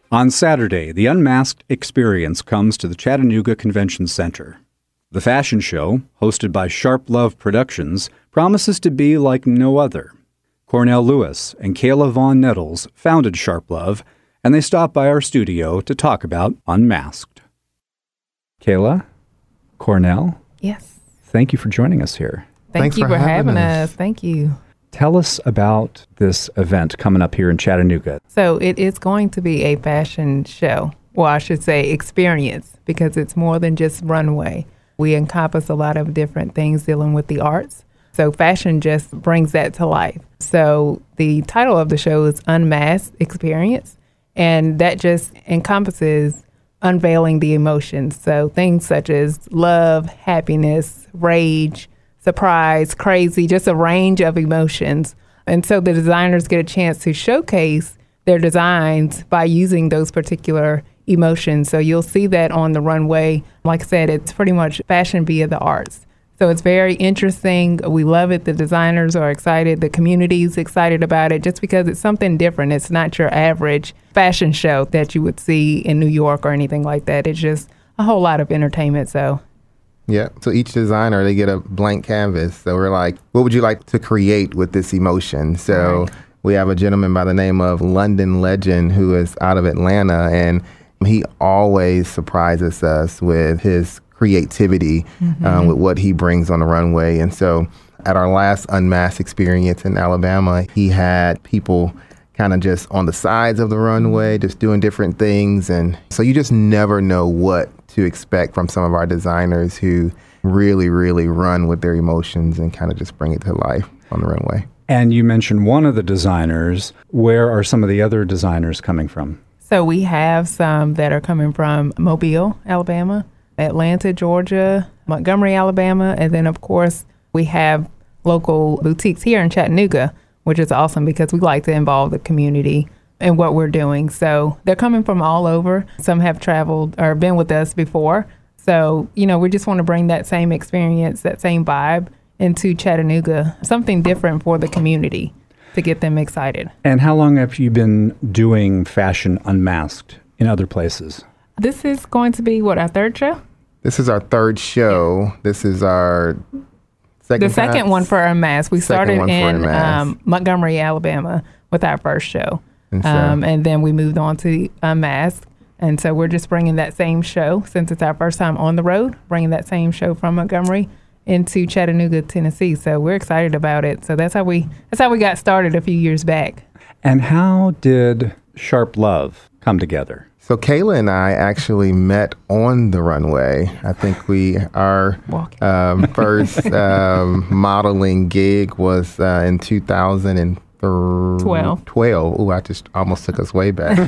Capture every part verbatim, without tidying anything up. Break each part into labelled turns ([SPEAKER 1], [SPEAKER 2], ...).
[SPEAKER 1] On Saturday, the Unmasked Experience comes to the Chattanooga Convention Center. The fashion show, hosted by Sharp Love Productions, promises to be like no other. Cornell Lewis and Kayla Vaughn Nettles founded Sharp Love, and they stopped by our studio to talk about Unmasked. Kayla, Cornell,
[SPEAKER 2] yes.
[SPEAKER 1] Thank you for joining us here.
[SPEAKER 2] Thank
[SPEAKER 3] Thanks
[SPEAKER 2] you
[SPEAKER 3] for
[SPEAKER 2] for
[SPEAKER 3] having
[SPEAKER 2] having
[SPEAKER 3] us.
[SPEAKER 2] us. Thank you.
[SPEAKER 1] Tell us about this event coming up here in Chattanooga.
[SPEAKER 2] So it is going to be a fashion show. Well, I should say experience, because it's more than just runway. We encompass a lot of different things dealing with the arts. So fashion just brings that to life. So the title of the show is Unmasked Experience, and that just encompasses unveiling the emotions. So things such as love, happiness, rage, surprise, crazy, just a range of emotions. And so the designers get a chance to showcase their designs by using those particular emotions. So you'll see that on the runway. Like I said, it's pretty much fashion via the arts. So it's very interesting. We love it. The designers are excited. The community's excited about it just because it's something different. It's not your average fashion show that you would see in New York or anything like that. It's just a whole lot of entertainment. So
[SPEAKER 3] Yeah. So each designer, they get a blank canvas. So we're like, what would you like to create with this emotion? So
[SPEAKER 2] Right.
[SPEAKER 3] we have a gentleman by the name of London Legend who is out of Atlanta, and he always surprises us with his creativity, mm-hmm. um, with what he brings on the runway. And so at our last Unmasked Experience in Alabama, he had people kind of just on the sides of the runway, just doing different things. And so you just never know what to expect from some of our designers who really, really run with their emotions and kind of just bring it to life on the runway.
[SPEAKER 1] And you mentioned one of the designers. Where are some of the other designers coming from?
[SPEAKER 2] So we have some that are coming from Mobile, Alabama, Atlanta, Georgia, Montgomery, Alabama, and then, of course, we have local boutiques here in Chattanooga, which is awesome because we like to involve the community in what we're doing. So they're coming from all over. Some have traveled or been with us before. So, you know, we just want to bring that same experience, that same vibe into Chattanooga, something different for the community to get them excited.
[SPEAKER 1] And how long have you been doing Fashion Unmasked in other places?
[SPEAKER 2] This is going to be, what, our third show?
[SPEAKER 3] This is our third show. This is our second
[SPEAKER 2] The second
[SPEAKER 3] time?
[SPEAKER 2] one for Unmasked. We
[SPEAKER 3] Second
[SPEAKER 2] started
[SPEAKER 3] one for
[SPEAKER 2] in
[SPEAKER 3] Unmasked.
[SPEAKER 2] um, Montgomery, Alabama with our first show.
[SPEAKER 3] And so-
[SPEAKER 2] Um, and then we moved on to Unmasked. And so we're just bringing that same show, since it's our first time on the road, bringing that same show from Montgomery into Chattanooga, Tennessee. So we're excited about it. So that's how we that's how we got started a few years back.
[SPEAKER 1] And how did Sharp Love come together?
[SPEAKER 3] So Kayla and I actually met on the runway. I think we our
[SPEAKER 2] Walking.
[SPEAKER 3] um, first um, modeling gig was uh, in two thousand twelve. twelve. Ooh, I just almost took us way back.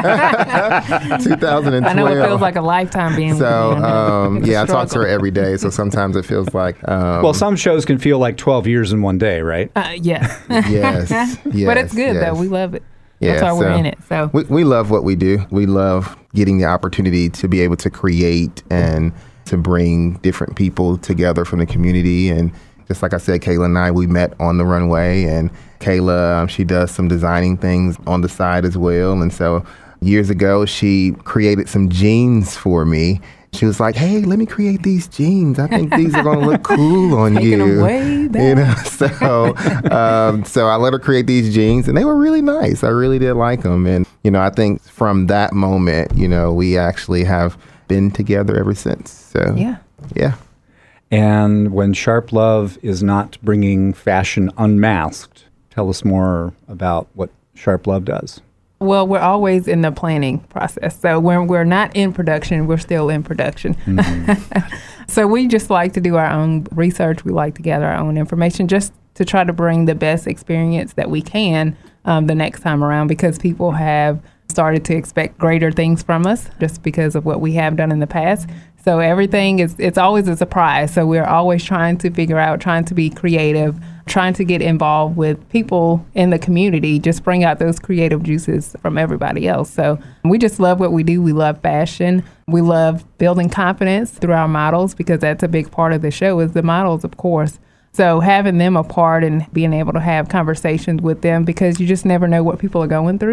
[SPEAKER 3] two thousand twelve.
[SPEAKER 2] I know it feels like a lifetime being
[SPEAKER 3] So
[SPEAKER 2] with you.
[SPEAKER 3] um,
[SPEAKER 2] It's a
[SPEAKER 3] yeah, I talk to her
[SPEAKER 2] struggle.
[SPEAKER 3] every day. So sometimes it feels like um,
[SPEAKER 1] Well, some shows can feel like twelve years in one day, right?
[SPEAKER 2] Uh, yeah.
[SPEAKER 3] yes, yes,
[SPEAKER 2] But it's good,
[SPEAKER 3] yes.
[SPEAKER 2] though. We love it.
[SPEAKER 3] Yeah,
[SPEAKER 2] That's why we're
[SPEAKER 3] so
[SPEAKER 2] in it. So
[SPEAKER 3] we, we love what we do. We love getting the opportunity to be able to create and to bring different people together from the community. And just like I said, Kayla and I, we met on the runway, and Kayla, um, she does some designing things on the side as well. And so years ago, she created some jeans for me. She was like, hey, let me create these jeans. I think these are going to look cool on
[SPEAKER 2] Taking
[SPEAKER 3] you.
[SPEAKER 2] them way back.
[SPEAKER 3] You know, so, um, so I let her create these jeans, and they were really nice. I really did like them. And, you know, I think from that moment, you know, we actually have been together ever since. So,
[SPEAKER 2] yeah.
[SPEAKER 3] yeah.
[SPEAKER 1] And when Sharp Love is not bringing fashion unmasked, tell us more about what Sharp Love does.
[SPEAKER 2] Well, we're always in the planning process. So when we're not in production, we're still in production. Mm-hmm. So we just like to do our own research. We like to gather our own information just to try to bring the best experience that we can um, the next time around, because people have started to expect greater things from us just because of what we have done in the past. So everything is, it's always a surprise. So we're always trying to figure out, trying to be creative, trying to get involved with people in the community, just bring out those creative juices from everybody else. So we just love what we do. We love fashion. We love building confidence through our models, because that's a big part of the show is the models, of course. So having them a part and being able to have conversations with them, because you just never know what people are going through.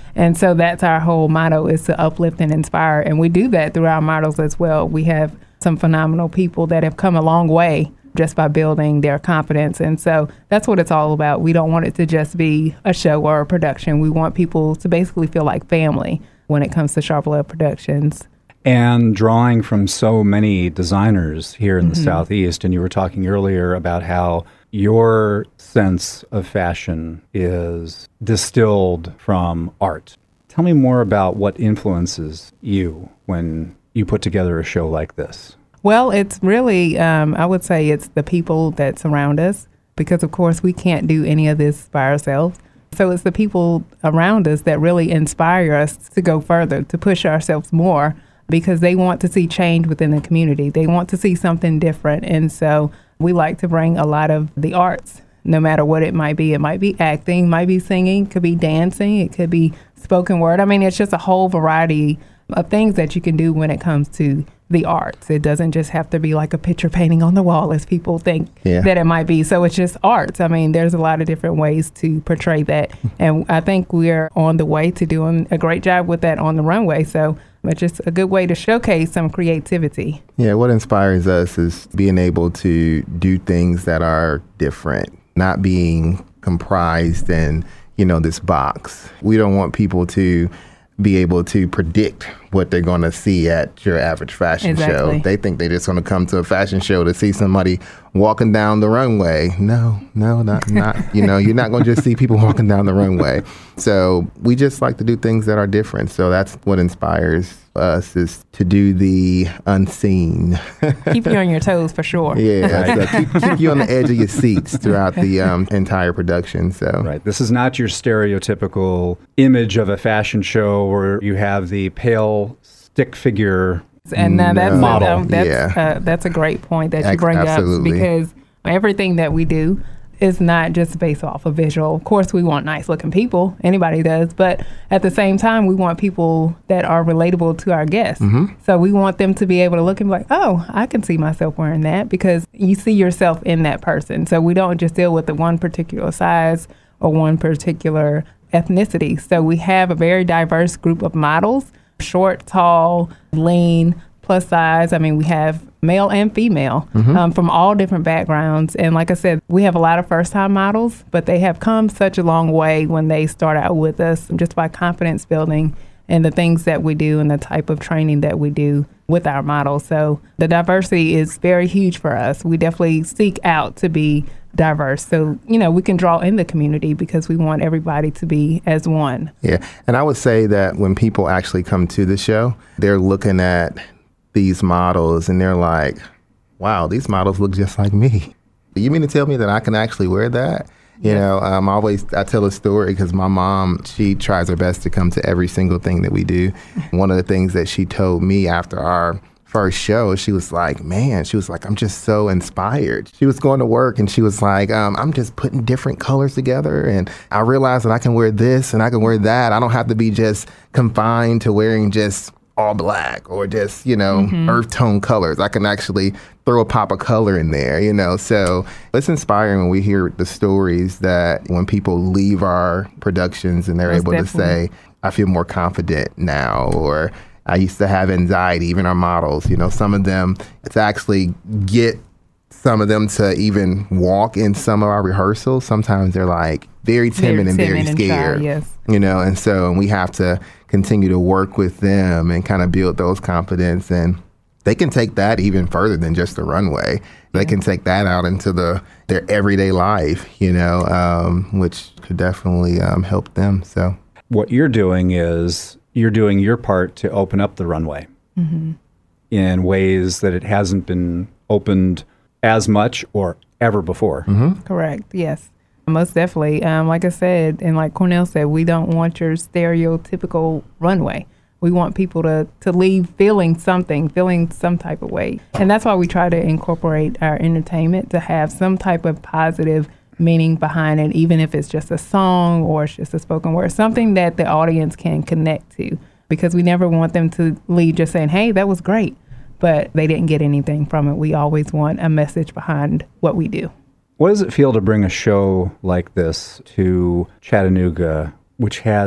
[SPEAKER 2] And so that's our whole motto, is to uplift and inspire. And we do that through our models as well. We have some phenomenal people that have come a long way just by building their confidence. And so that's what it's all about. We don't want it to just be a show or a production. We want people to basically feel like family when it comes to Sharp Love Productions.
[SPEAKER 1] And drawing from so many designers here in the
[SPEAKER 2] Mm-hmm.
[SPEAKER 1] Southeast, and you were talking earlier about how your sense of fashion is distilled from art. Tell me more about what influences you when you put together a show like this.
[SPEAKER 2] Well, it's really, um, I would say it's the people that surround us, because of course we can't do any of this by ourselves. So it's the people around us that really inspire us to go further, to push ourselves more, because they want to see change within the community. They want to see something different. And so we like to bring a lot of the arts, no matter what it might be. It might be acting, might be singing, could be dancing, it could be spoken word. I mean, it's just a whole variety of things that you can do when it comes to the arts. It doesn't just have to be like a picture painting on the wall, as people think
[SPEAKER 3] Yeah.
[SPEAKER 2] that it might be. So it's just arts. I mean, there's a lot of different ways to portray that. And I think we're on the way to doing a great job with that on the runway. So it's just a good way to showcase some creativity.
[SPEAKER 3] Yeah, what inspires us is being able to do things that are different, not being comprised in, you know, this box. We don't want people to be able to predict what they're going to see at your average fashion
[SPEAKER 2] Exactly.
[SPEAKER 3] show. They think they're just going to come to a fashion show to see somebody walking down the runway. No, no, not, not you know, you're not going to just see people walking down the runway. So we just like to do things that are different. So that's what inspires us, is to do the unseen.
[SPEAKER 2] Keep you on your toes for sure.
[SPEAKER 3] Yeah, so keep, keep you on the edge of your seats throughout the um, entire production. So
[SPEAKER 1] Right. This is not your stereotypical image of a fashion show where you have the pale stick figure.
[SPEAKER 2] And now that's,
[SPEAKER 3] No.
[SPEAKER 2] a, um, that's,
[SPEAKER 3] Yeah.
[SPEAKER 2] uh, that's a great point that you
[SPEAKER 3] Ex-
[SPEAKER 2] bring
[SPEAKER 3] absolutely.
[SPEAKER 2] up, because everything that we do is not just based off of visual. Of course, we want nice looking people. Anybody does. But at the same time, we want people that are relatable to our guests.
[SPEAKER 3] Mm-hmm.
[SPEAKER 2] So we want them to be able to look and be like, oh, I can see myself wearing that, because you see yourself in that person. So we don't just deal with the one particular size or one particular ethnicity. So we have a very diverse group of models, short, tall, lean, plus size. I mean, we have male and female
[SPEAKER 3] Mm-hmm.
[SPEAKER 2] um, from all different backgrounds. And like I said, we have a lot of first-time models, but they have come such a long way when they start out with us, just by confidence building and the things that we do and the type of training that we do with our models. So the diversity is very huge for us. We definitely seek out to be diverse. So, you know, we can draw in the community because we want everybody to be as one.
[SPEAKER 3] yeah, and I would say that when people actually come to the show, they're looking at these models and they're like, wow, these models look just like me. You mean to tell me that I can actually wear that? You know, um, I always, I tell a story because my mom, she tries her best to come to every single thing that we do. One of the things that she told me after our first show, she was like, man, she was like, I'm just so inspired. She was going to work and she was like, um, I'm just putting different colors together. And I realized that I can wear this and I can wear that. I don't have to be just confined to wearing just all black or just, you know, mm-hmm. earth tone colors. I can actually throw a pop of color in there, you know. So it's inspiring when we hear the stories that when people leave our productions and they're
[SPEAKER 2] Most
[SPEAKER 3] able
[SPEAKER 2] definitely.
[SPEAKER 3] to say, I feel more confident now, or I used to have anxiety, even our models, you know, some of them, to actually get some of them to even walk in some of our rehearsals. Sometimes they're like very timid
[SPEAKER 2] Very
[SPEAKER 3] and very
[SPEAKER 2] timid and shy,
[SPEAKER 3] scared,
[SPEAKER 2] yes.
[SPEAKER 3] you know, and so we have to continue to work with them and kind of build those confidence. And they can take that even further than just the runway. They can take that out into the their everyday life, you know, um, which could definitely um, help them. So
[SPEAKER 1] What you're doing is you're doing your part to open up the runway
[SPEAKER 2] Mm-hmm.
[SPEAKER 1] in ways that it hasn't been opened as much or ever before.
[SPEAKER 3] Mm-hmm.
[SPEAKER 2] Correct. Yes. Most definitely. Um, like I said, and like Cornell said, we don't want your stereotypical runway. We want people to, to leave feeling something, feeling some type of way. And that's why we try to incorporate our entertainment to have some type of positive meaning behind it, even if it's just a song or it's just a spoken word, something that the audience can connect to. Because we never want them to leave just saying, hey, that was great, but they didn't get anything from it. We always want a message behind what we do.
[SPEAKER 1] What does it feel to bring a show like this to Chattanooga, which has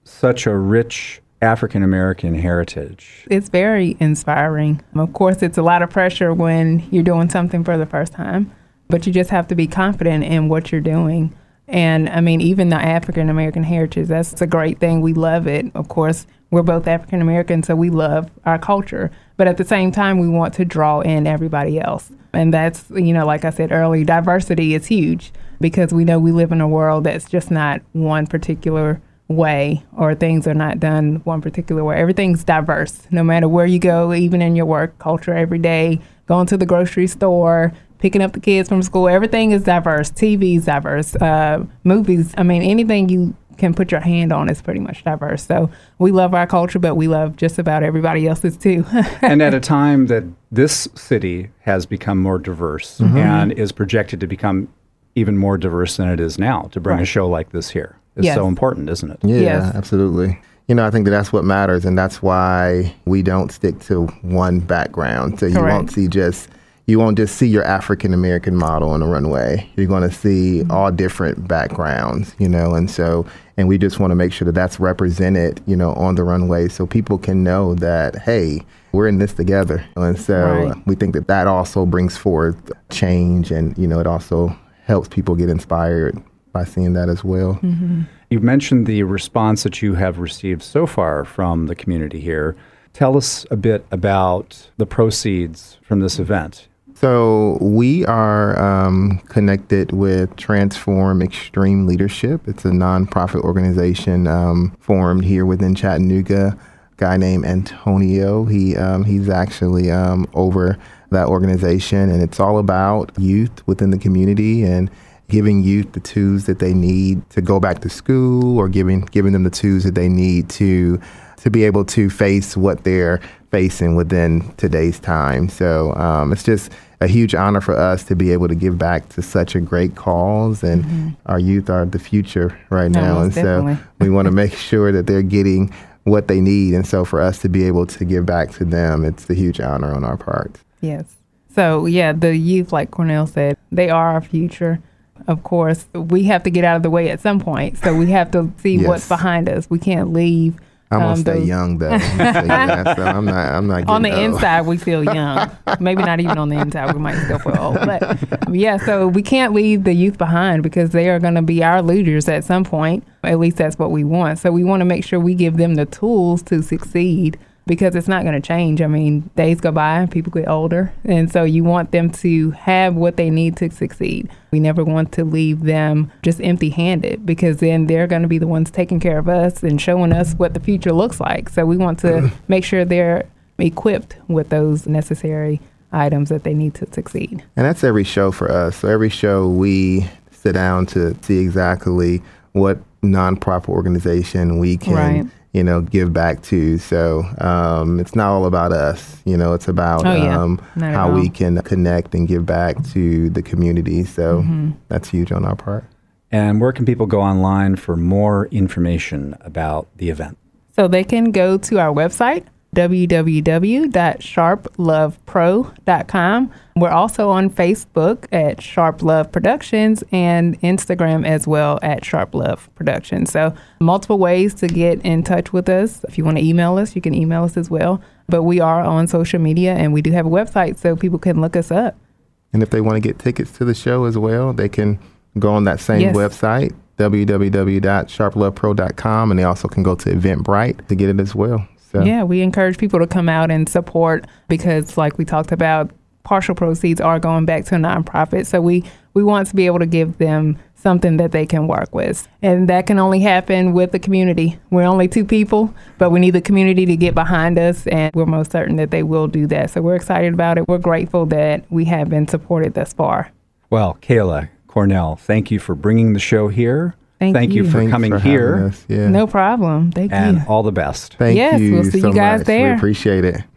[SPEAKER 1] such a rich African American heritage.
[SPEAKER 2] It's very inspiring. Of course, it's a lot of pressure when you're doing something for the first time, but you just have to be confident in what you're doing. And I mean, even the African American heritage, that's a great thing. We love it. Of course, we're both African American, so we love our culture. But at the same time, we want to draw in everybody else. And that's, you know, like I said earlier, diversity is huge because we know we live in a world that's just not one particular way, or things are not done one particular way. Everything's diverse, no matter where you go, even in your work culture every day, going to the grocery store, picking up the kids from school. Everything is diverse. T V is diverse. Uh, movies, I mean, anything you can put your hand on is pretty much diverse. So we love our culture, but we love just about everybody else's too.
[SPEAKER 1] And at a time that this city has become more diverse mm-hmm. and is projected to become even more diverse than it is now, to bring right. a show like this here. It's yes. so important, isn't it?
[SPEAKER 3] Yeah,
[SPEAKER 2] yes.
[SPEAKER 3] absolutely. You know, I think that that's what matters, and that's why we don't stick to one background. So you
[SPEAKER 2] Correct.
[SPEAKER 3] won't see just, you won't just see your African American model on the runway. You're going to see mm-hmm. all different backgrounds, you know, and so, and we just want to make sure that that's represented, you know, on the runway so people can know that, hey, we're in this together. And so
[SPEAKER 2] right.
[SPEAKER 3] we think that that also brings forth change, and, you know, it also helps people get inspired by seeing that as well.
[SPEAKER 2] Mm-hmm.
[SPEAKER 1] You've mentioned the response that you have received so far from the community here. Tell us a bit about the proceeds from this event.
[SPEAKER 3] So we are um, connected with Transform Extreme Leadership. It's a nonprofit organization um, formed here within Chattanooga. A guy named Antonio, he um, he's actually um, over that organization, and it's all about youth within the community and giving youth the tools that they need to go back to school, or giving giving them the tools that they need to to be able to face what they're facing within today's time. So um, it's just a huge honor for us to be able to give back to such a great cause, and mm-hmm. our youth are the future right
[SPEAKER 2] no,
[SPEAKER 3] now, and
[SPEAKER 2] definitely.
[SPEAKER 3] so we want to make sure that they're getting what they need, and so for us to be able to give back to them, it's a huge honor on our part.
[SPEAKER 2] Yes. So yeah, the youth, like Cornell said, they are our future. Of course, we have to get out of the way at some point, so we have to see yes. what's behind us. We can't leave.
[SPEAKER 3] I'm gonna
[SPEAKER 2] um,
[SPEAKER 3] stay
[SPEAKER 2] those...
[SPEAKER 3] young though. I'm, stay young, so I'm not. I'm not getting
[SPEAKER 2] on the
[SPEAKER 3] old.
[SPEAKER 2] inside. We feel young. Maybe not even on the inside. We might still feel old. But yeah, so we can't leave the youth behind because they are going to be our leaders at some point. At least that's what we want. So we want to make sure we give them the tools to succeed, because it's not going to change. I mean, days go by, people get older, and so you want them to have what they need to succeed. We never want to leave them just empty-handed, because then they're going to be the ones taking care of us and showing us what the future looks like. So we want to make sure they're equipped with those necessary items that they need to succeed.
[SPEAKER 3] And that's every show for us. So every show we sit down to see exactly what nonprofit organization we can
[SPEAKER 2] right.
[SPEAKER 3] you know, give back to. So um, it's not all about us. You know, it's about
[SPEAKER 2] oh, yeah.
[SPEAKER 3] um, how we can connect and give back to the community. So mm-hmm. that's huge on our part.
[SPEAKER 1] And where can people go online for more information about the event?
[SPEAKER 2] So they can go to our website, w w w dot sharp love pro dot com. We're also on Facebook at Sharp Love Productions, and Instagram as well at Sharp Love Productions. So multiple ways to get in touch with us. If you want to email us, you can email us as well. But we are on social media, and we do have a website so people can look us up.
[SPEAKER 3] And if they want to get tickets to the show as well, they can go on that same
[SPEAKER 2] yes.
[SPEAKER 3] website, w w w dot sharp love pro dot com, and they also can go to Eventbrite to get it as well. So.
[SPEAKER 2] Yeah, we encourage people to come out and support, because like we talked about, partial proceeds are going back to a nonprofit. So we, we want to be able to give them something that they can work with. And that can only happen with the community. We're only two people, but we need the community to get behind us, and we're most certain that they will do that. So we're excited about it. We're grateful that we have been supported thus far.
[SPEAKER 1] Well, Kayla, Cornell, thank you for bringing the show here.
[SPEAKER 2] Thank,
[SPEAKER 1] Thank
[SPEAKER 2] you.
[SPEAKER 1] you for
[SPEAKER 3] Thanks
[SPEAKER 1] coming
[SPEAKER 3] for
[SPEAKER 1] here.
[SPEAKER 3] Yeah.
[SPEAKER 2] No problem. Thank
[SPEAKER 1] and
[SPEAKER 2] you.
[SPEAKER 1] all the best.
[SPEAKER 3] Thank
[SPEAKER 2] yes,
[SPEAKER 3] you
[SPEAKER 2] we'll see
[SPEAKER 3] so
[SPEAKER 2] you guys
[SPEAKER 3] much.
[SPEAKER 2] there.
[SPEAKER 3] We appreciate it.